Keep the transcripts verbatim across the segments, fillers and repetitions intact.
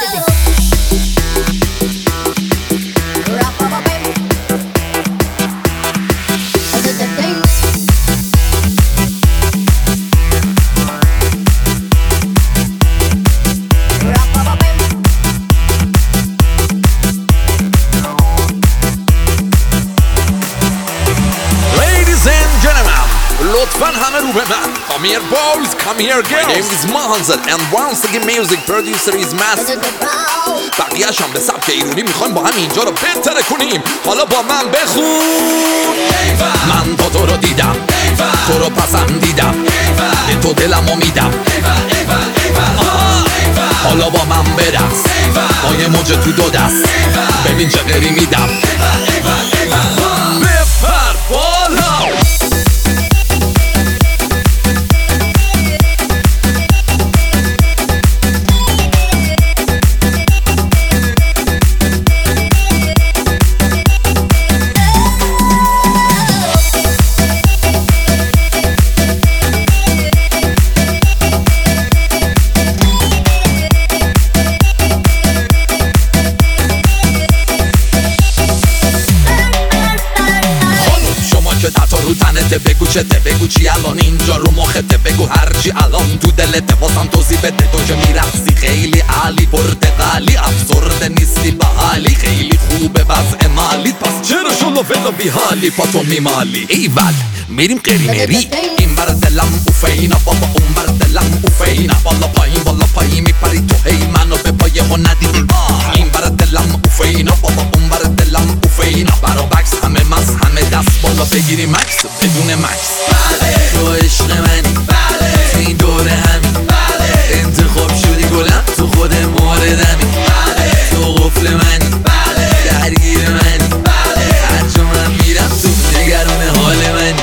لطفاً همه رو به من. Come here boys, come here girls. My name is Mahanzad and once again music producer is Master. بقیه‌اش هم به سبک ایرونی میخوایم با هم اینجا رو بهتر کنیم. حالا با من بخون. من با تو رو دیدم، تو رو پسندیدم، به تو دلمو میدم. حالا با من برقص، با یه موج تو دو دست، ببین چه غری میدم. بپر بالا. رو تنته بگو چته، بگو چی الان اینجا رو مخته، بگو هرچی الان تو دلته، واسم توضیح بده. تو که میرقصی خیلی عالی، پرتقالی، افسرده نیستی بحالی، خیلی خوبه وضع مالیت، پس چرا شلو فلو بیحالی پاتو میمالی؟ ایول میریم قریمری، این بر دلم اوفینا، بابا اون بر دلم اوفینا، بالا پایین بالا پایین میپری تو، هی منو به پایه ها ندیدی. این بر دلم اوفینا، بابا اون بر دلم اوفینا، برا بکس همه مس همه دست بالا بگیری مکس بدون مکس. بله تو عشق منی، بله تو این دوره همین، بله انتخاب شدی گلم تو خود موردمی، بله تو قفل منی، بله درگیر منی، بله هر جا من میرم تو نگران حال منی.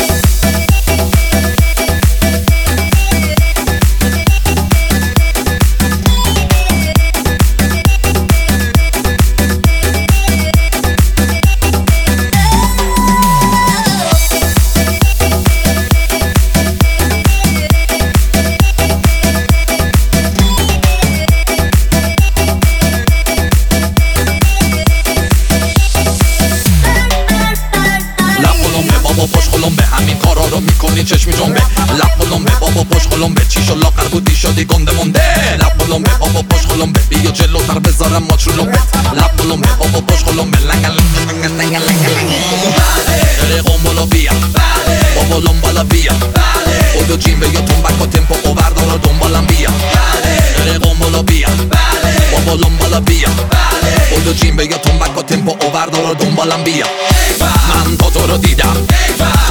بابا پشت خلومبه، همین کارا رو میکنی چشمی جنبه. لب خلومبه بابا پشت خلومبه، چی شو لاغر بودی شدی گنده مونده. لب خلومبه بابا پشت خلومبه، بیا جلوتر بذارم ماچ رو لبت. لب خلومبه بابا پشت خلومبه، لنگ لنگ لنگ لنگ لنگ. بله قنبلا بیا، بله بابا لنبالا بیا، بله خودو جیم بیا تنبک و تمپو و بردارا دنبالم بیا. بله قنبلا بیا، بله بابا لنبالا بیا، بله خودو جیم بیا تنبک و تمپو و بردارا دنبالم بیا. من با تو رو دیدم،